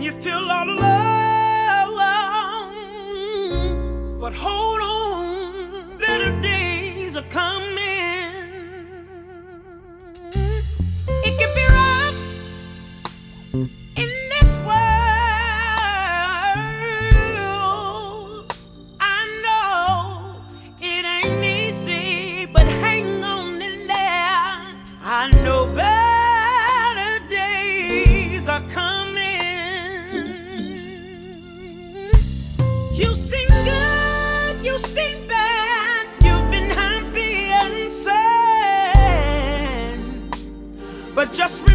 you feel all alone. But hold on, better days are coming. It can be rough in this world. I know it ain't easy, but hang on in there. I know better days are coming. You seem good, you seem bad, you've been happy and sad, but just